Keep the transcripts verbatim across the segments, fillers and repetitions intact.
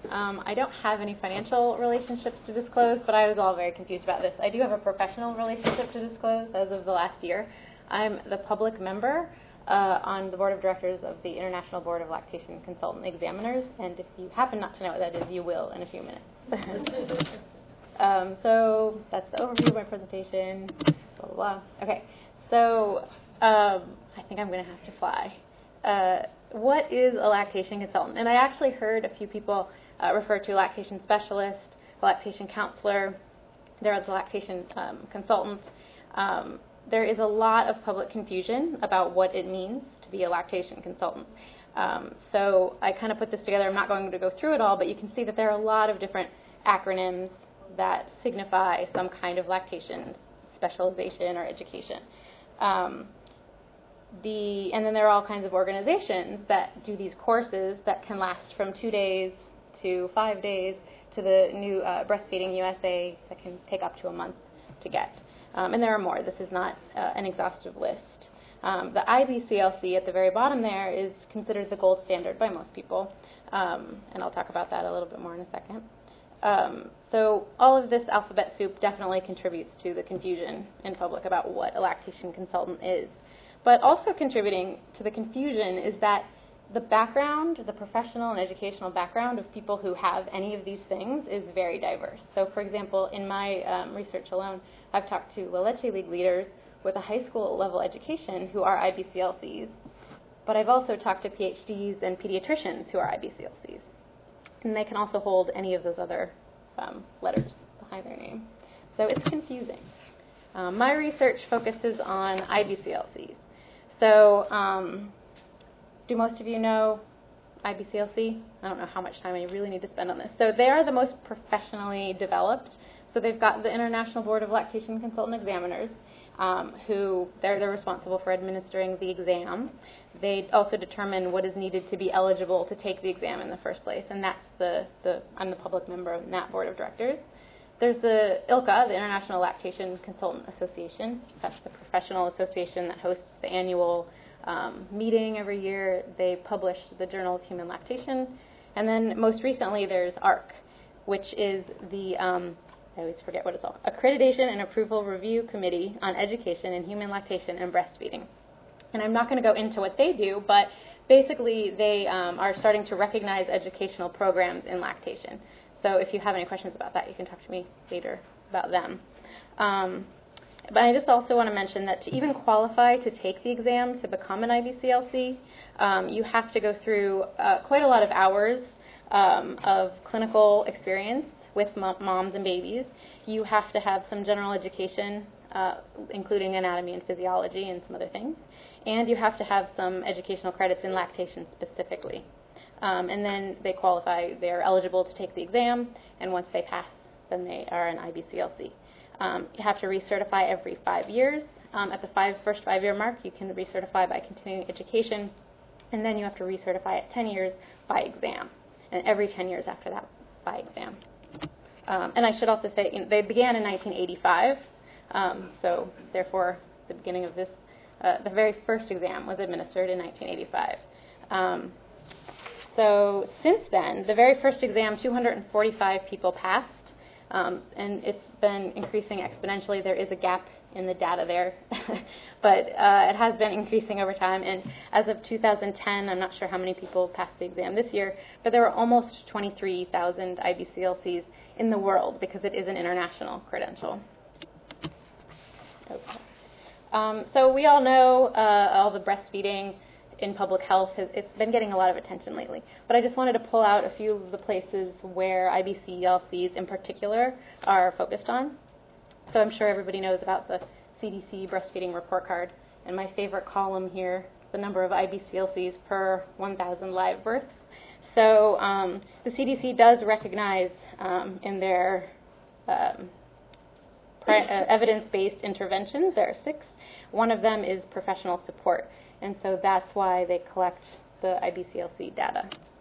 Um, I don't have any financial relationships to disclose, but I was all very confused about this. I do have a professional relationship to disclose as of the last year. I'm the public member uh, on the board of directors of the International Board of Lactation Consultant Examiners, and if you happen not to know what that is, you will in a few minutes. um, so that's the overview of my presentation. Blah, blah, blah. Okay, so um, I think I'm going to have to fly. Uh, what is a lactation consultant? And I actually heard a few people uh, refer to a lactation specialist, a lactation counselor. There are the lactation um, consultants. Um, there is a lot of public confusion about what it means to be a lactation consultant. Um, so I kind of put this together. I'm not going to go through it all, but you can see that there are a lot of different acronyms that signify some kind of lactation specialization or education. Um, The, and then there are all kinds of organizations that do these courses that can last from two days to five days to the new uh, Breastfeeding U S A that can take up to a month to get. Um, and there are more. This is not uh, an exhaustive list. Um, the I B C L C at the very bottom there is considered the gold standard by most people, um, and I'll talk about that a little bit more in a second. Um, so all of this alphabet soup definitely contributes to the confusion in public about what a lactation consultant is. But also contributing to the confusion is that the background, the professional and educational background of people who have any of these things is very diverse. So for example, in my um, research alone, I've talked to La Leche League leaders with a high school level education who are I B C L Cs. But I've also talked to PhDs and pediatricians who are I B C L Cs. And they can also hold any of those other um, letters behind their name. So it's confusing. Um, my research focuses on I B C L Cs. So, um, do most of you know I B C L C? I don't know how much time I really need to spend on this. So they are the most professionally developed. So they've got the International Board of Lactation Consultant Examiners, um, who they're, they're responsible for administering the exam. They also determine what is needed to be eligible to take the exam in the first place, and that's the, the I'm the public member of that board of directors. There's the I L C A, the International Lactation Consultant Association. That's the professional association that hosts the annual um, meeting every year. They publish the Journal of Human Lactation. And then most recently there's A R C, which is the, um, I always forget what it's called, Accreditation and Approval Review Committee on Education in Human Lactation and Breastfeeding. And I'm not going to go into what they do, but basically they um, are starting to recognize educational programs in lactation. So if you have any questions about that, you can talk to me later about them. Um, but I just also want to mention that to even qualify to take the exam to become an I B C L C, um, you have to go through uh, quite a lot of hours um, of clinical experience with mo- moms and babies. You have to have some general education, uh, including anatomy and physiology and some other things. And you have to have some educational credits in lactation specifically. Um, and then they qualify, they're eligible to take the exam, and once they pass, then they are an I B C L C. Um, you have to recertify every five years. Um, at the five, first five-year mark, you can recertify by continuing education, and then you have to recertify at ten years by exam, and every ten years after that by exam. Um, and I should also say, you know, they began in nineteen eighty-five, um, so therefore the beginning of this, uh, the very first exam was administered in nineteen eighty-five. Um, So since then, the very first exam, two hundred forty-five people passed, um, and it's been increasing exponentially. There is a gap in the data there, but uh, it has been increasing over time. And as of two thousand ten, I'm not sure how many people passed the exam this year, but there were almost twenty-three thousand I B C L Cs in the world because it is an international credential. Okay. Um, so we all know uh, all the breastfeeding in public health, has, it's been getting a lot of attention lately. But I just wanted to pull out a few of the places where I B C L Cs in particular are focused on. So I'm sure everybody knows about the C D C breastfeeding report card. And my favorite column here, the number of I B C L Cs per one thousand live births. So um, the C D C does recognize um, in their um, pri- uh, evidence-based interventions, there are six. One of them is professional support. And so that's why they collect the I B C L C data.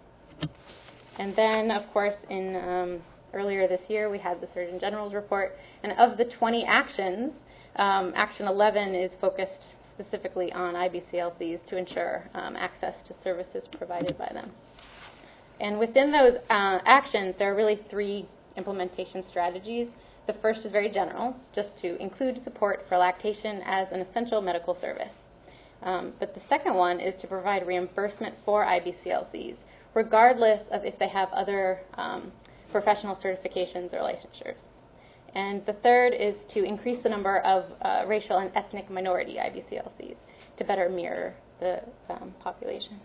And then, of course, in um, earlier this year, we had the Surgeon General's report. And of the twenty actions, um, Action eleven is focused specifically on I B C L Cs to ensure um, access to services provided by them. And within those uh, actions, there are really three implementation strategies. The first is very general, just to include support for lactation as an essential medical service. Um, but the second one is to provide reimbursement for I B C L Cs, regardless of if they have other um, professional certifications or licensures. And the third is to increase the number of uh, racial and ethnic minority I B C L Cs to better mirror the um, population.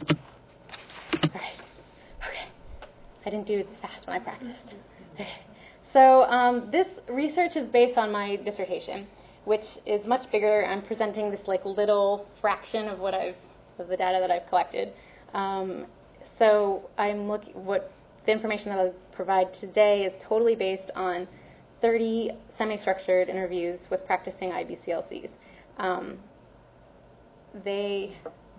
All right. Okay. I didn't do this fast when I practiced. Okay. So um, this research is based on my dissertation, which is much bigger. I'm presenting this like little fraction of what I've of the data that I've collected. Um, so I'm looking what the information that I'll provide today is totally based on thirty semi-structured interviews with practicing I B C L Cs. Um, they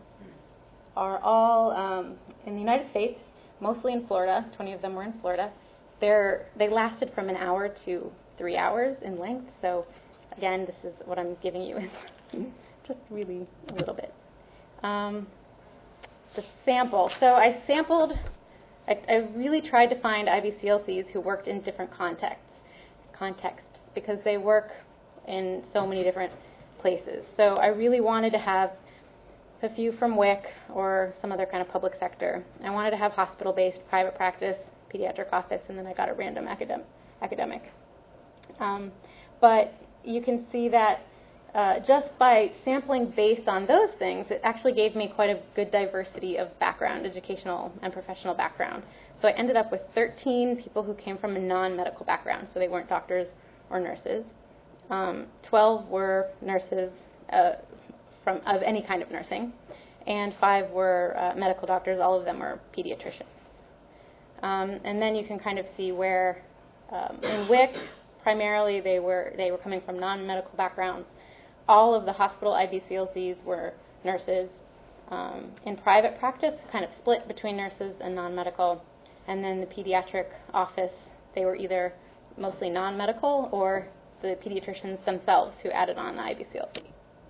are all um, in the United States, mostly in Florida. twenty of them were in Florida. They're, they lasted from an hour to three hours in length. So again, this is what I'm giving you is just really a little bit. Um, the sample. So I sampled, I, I really tried to find I B C L Cs who worked in different contexts, contexts because they work in so many different places. So I really wanted to have a few from W I C or some other kind of public sector. I wanted to have hospital-based private practice, pediatric office, and then I got a random academic. academic. Um, but you can see that uh, just by sampling based on those things, it actually gave me quite a good diversity of background, educational and professional background. So I ended up with thirteen people who came from a non-medical background, so they weren't doctors or nurses. Um, twelve were nurses uh, from of any kind of nursing, and five were uh, medical doctors. All of them were pediatricians. Um, and then you can kind of see where um, in W I C, primarily they were they were coming from non-medical backgrounds. All of the hospital I B C L Cs were nurses. Um, in private practice, kind of split between nurses and non-medical. And then the pediatric office, they were either mostly non-medical or the pediatricians themselves who added on the I B C L C.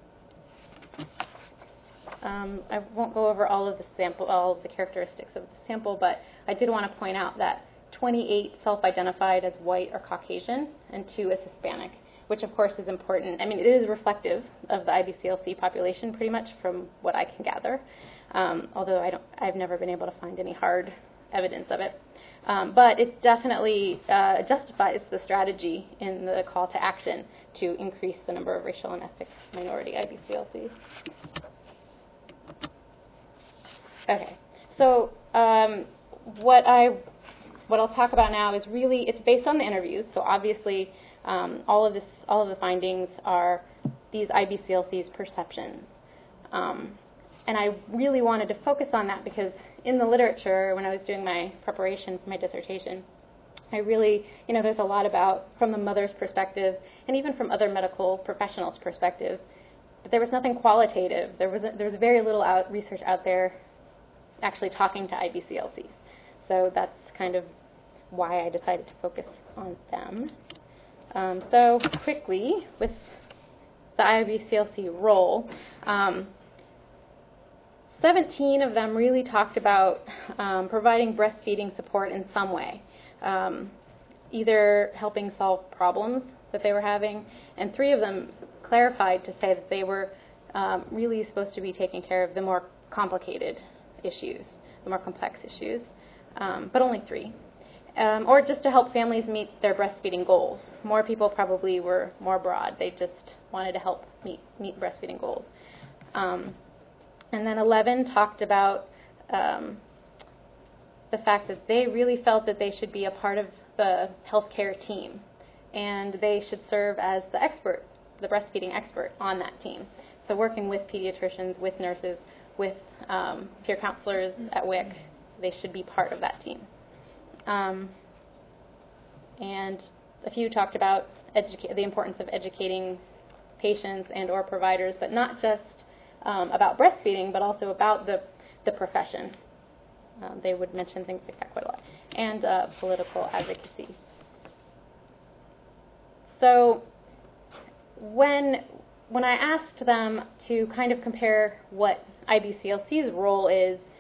Um, I won't go over all of the sample, all of the characteristics of the sample, but I did want to point out that twenty-eight self-identified as white or Caucasian, and two as Hispanic, which of course is important. I mean, it is reflective of the I B C L C population pretty much from what I can gather, um, although I don't, I've never been able to find any hard evidence of it. Um, but it definitely uh, justifies the strategy in the call to action to increase the number of racial and ethnic minority I B C L Cs. Okay, so um, what I what I'll talk about now is really it's based on the interviews. So obviously, um, all of this, all of the findings are these I B C L Cs' perceptions, um, and I really wanted to focus on that because in the literature, when I was doing my preparation for my dissertation, I really, you know, there's a lot about from the mother's perspective and even from other medical professionals' perspective, but there was nothing qualitative. There was there was very little out, research out there actually talking to I B C L Cs. So that's kind of why I decided to focus on them. Um, so quickly, with the I B C L C role, um, seventeen of them really talked about um, providing breastfeeding support in some way, um, either helping solve problems that they were having, and three of them clarified to say that they were um, really supposed to be taking care of the more complicated issues, the more complex issues, um, but only three. Um, or just to help families meet their breastfeeding goals. More people probably were more broad. They just wanted to help meet, meet breastfeeding goals. Um, and then eleven talked about um, the fact that they really felt that they should be a part of the healthcare team, and they should serve as the expert, the breastfeeding expert on that team. So working with pediatricians, with nurses, with um, peer counselors at W I C, they should be part of that team. Um, and a few talked about educa- the importance of educating patients and or providers, but not just um, about breastfeeding, but also about the, the profession. Um, they would mention things like that quite a lot. And uh, political advocacy. So when when I asked them to kind of compare what I B C L C's role is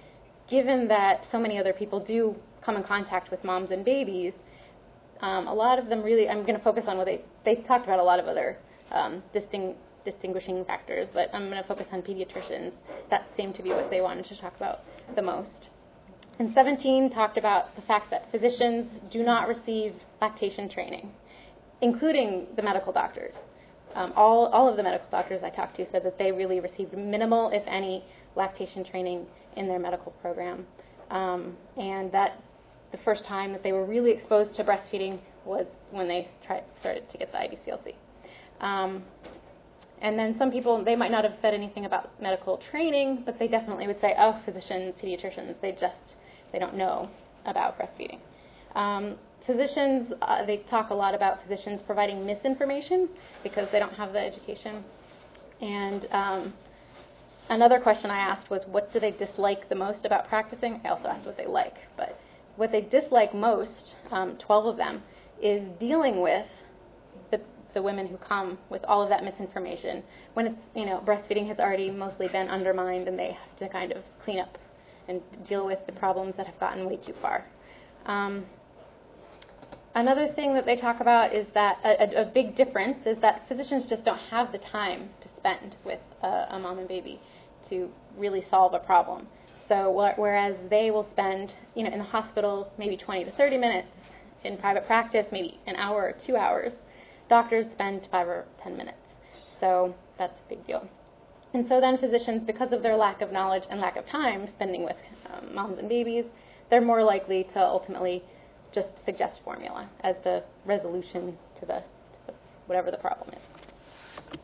given that so many other people do come in contact with moms and babies, um, a lot of them really, I'm going to focus on what they, they talked about a lot of other um, disting, distinguishing factors, but I'm going to focus on pediatricians. That seemed to be what they wanted to talk about the most. And seventeen talked about the fact that physicians do not receive lactation training, including the medical doctors. Um, all, all of the medical doctors I talked to said that they really received minimal, if any, lactation training in their medical program. Um, and that the first time that they were really exposed to breastfeeding was when they tried, started to get the I B C L C. Um, and then some people, they might not have said anything about medical training, but they definitely would say, oh, physicians, pediatricians, they just, they don't know about breastfeeding. Um, physicians, uh, they talk a lot about physicians providing misinformation because they don't have the education. And um, another question I asked was, what do they dislike the most about practicing? I also asked what they like, but what they dislike most, um, twelve of them, is dealing with the, the women who come with all of that misinformation when it's, you know, breastfeeding has already mostly been undermined and they have to kind of clean up and deal with the problems that have gotten way too far. Um, another thing that they talk about is that a, a big difference is that physicians just don't have the time to spend with a, a mom and baby to really solve a problem. So whereas they will spend, you know, in the hospital maybe twenty to thirty minutes, in private practice maybe an hour or two hours, doctors spend five or ten minutes. So that's a big deal. And so then physicians, because of their lack of knowledge and lack of time spending with um, moms and babies, they're more likely to ultimately just suggest formula as the resolution to the, to the whatever the problem is.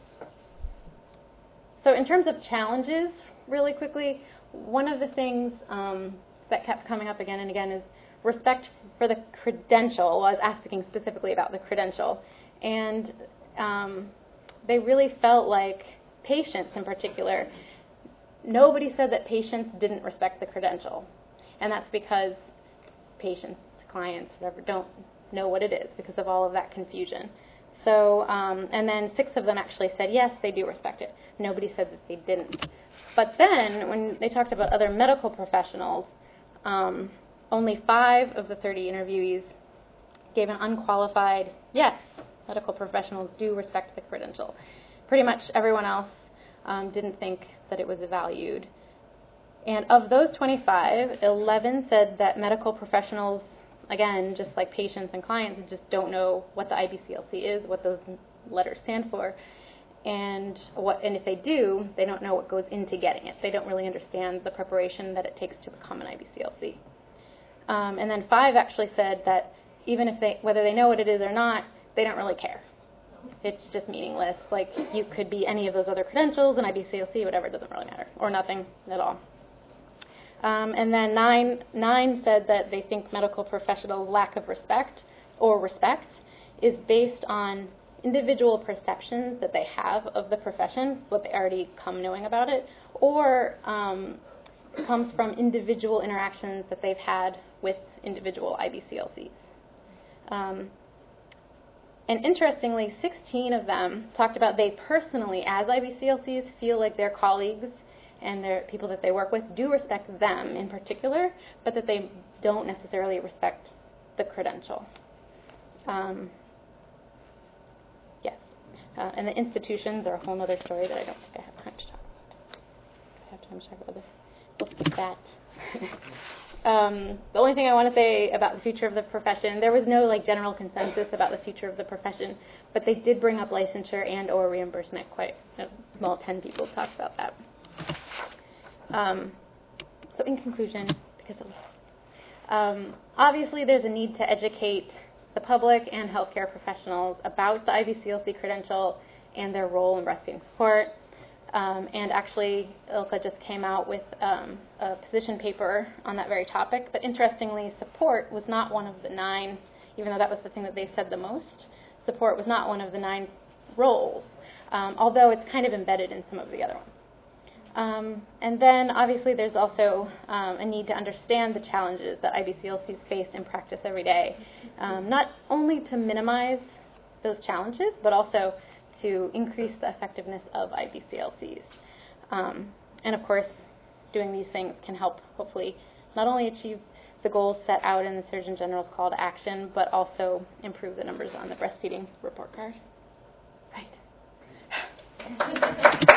So in terms of challenges, really quickly, one of the things um, that kept coming up again and again is respect for the credential. Well, I was asking specifically about the credential. And um, they really felt like patients in particular, nobody said that patients didn't respect the credential. And that's because patients, clients, whatever, don't know what it is because of all of that confusion. So, um, and then six of them actually said, yes, they do respect it. Nobody said that they didn't. But then, when they talked about other medical professionals, um, only five of the thirty interviewees gave an unqualified, yes, medical professionals do respect the credential. Pretty much everyone else um, didn't think that it was valued. And of those twenty-five, eleven said that medical professionals, again, just like patients and clients, just don't know what the I B C L C is, what those letters stand for. And what, and if they do, they don't know what goes into getting it. They don't really understand the preparation that it takes to become an I B C L C. Um, and then five actually said that even if they, whether they know what it is or not, they don't really care. It's just meaningless. Like, you could be any of those other credentials, an I B C L C, whatever, it doesn't really matter, or nothing at all. Um, and then nine, nine said that they think medical professionals' lack of respect or respect is based on individual perceptions that they have of the profession, what they already come knowing about it, or um, comes from individual interactions that they've had with individual I B C L Cs. Um, and interestingly, sixteen of them talked about they personally, as I B C L Cs, feel like their colleagues and their people that they work with do respect them in particular, but that they don't necessarily respect the credential. Um, yes. Uh, and the institutions are a whole other story that I don't think I have time to talk about. I have time to talk about this. We'll skip that. Um, the only thing I want to say about the future of the profession, there was no like general consensus about the future of the profession, but they did bring up licensure and or reimbursement. Quite a small ten people talked about that. Um, so in conclusion, because of, um, obviously there's a need to educate the public and healthcare professionals about the I B C L C credential and their role in breastfeeding support. Um, and actually, ILCA just came out with um, a position paper on that very topic. But interestingly, support was not one of the nine, even though that was the thing that they said the most. Support was not one of the nine roles, um, although it's kind of embedded in some of the other ones. Um, and then, obviously, there's also um, a need to understand the challenges that I B C L Cs face in practice every day, um, not only to minimize those challenges, but also to increase the effectiveness of I B C L Cs. Um, and of course, doing these things can help, hopefully, not only achieve the goals set out in the Surgeon General's call to action, but also improve the numbers on the breastfeeding report card. Right.